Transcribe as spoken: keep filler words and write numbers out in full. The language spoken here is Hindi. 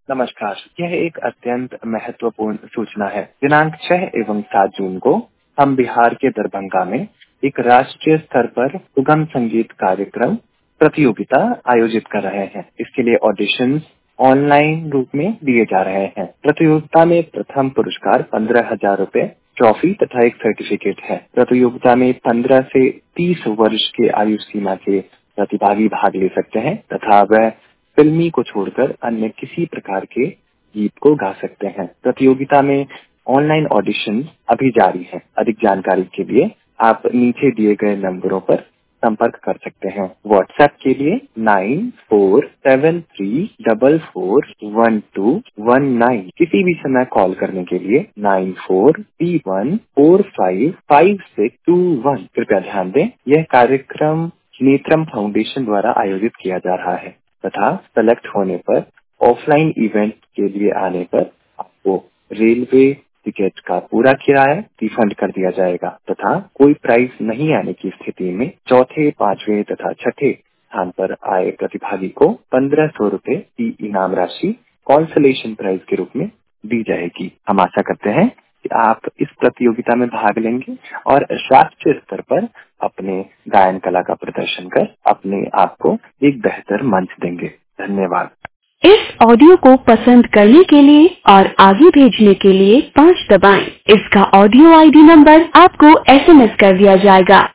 नमस्कार। यह एक अत्यंत महत्वपूर्ण सूचना है। दिनांक छह एवं सात जून को हम बिहार के दरभंगा में एक राष्ट्रीय स्तर पर सुगम संगीत कार्यक्रम प्रतियोगिता आयोजित कर रहे हैं। इसके लिए ऑडिशंस ऑनलाइन रूप में दिए जा रहे हैं। प्रतियोगिता में प्रथम पुरस्कार पंद्रह हजार रूपए, ट्रॉफी तथा एक सर्टिफिकेट है। प्रतियोगिता में पंद्रह से तीस वर्ष के आयु सीमा के प्रतिभागी भाग ले सकते हैं तथा वह फिल्मी को छोड़कर अन्य किसी प्रकार के गीत को गा सकते हैं। प्रतियोगिता में ऑनलाइन ऑडिशन अभी जारी है। अधिक जानकारी के लिए आप नीचे दिए गए नंबरों पर संपर्क कर सकते हैं। व्हाट्सएप के लिए nine four seven three double four one two one nine, किसी भी समय कॉल करने के लिए nine four three one four five five six two one. कृपया ध्यान दें, यह कार्यक्रम नेत्रम फाउंडेशन द्वारा आयोजित किया जा रहा है तथा सेलेक्ट होने पर ऑफलाइन इवेंट के लिए आने पर आपको रेलवे टिकट का पूरा किराया रिफंड कर दिया जाएगा तथा कोई प्राइज नहीं आने की स्थिति में चौथे, पांचवें तथा छठे स्थान पर आए प्रतिभागी को पंद्रह सौ रूपये की इनाम राशि कॉन्सोलेशन प्राइज के रूप में दी जाएगी। हम आशा करते हैं कि आप इस प्रतियोगिता में भाग लेंगे और राष्ट्रीय स्तर पर अपने गायन कला का प्रदर्शन कर अपने आप को एक बेहतर मंच देंगे। धन्यवाद। इस ऑडियो को पसंद करने के लिए और आगे भेजने के लिए पाँच दबाएं। इसका ऑडियो आईडी नंबर आपको एसएमएस कर दिया जाएगा।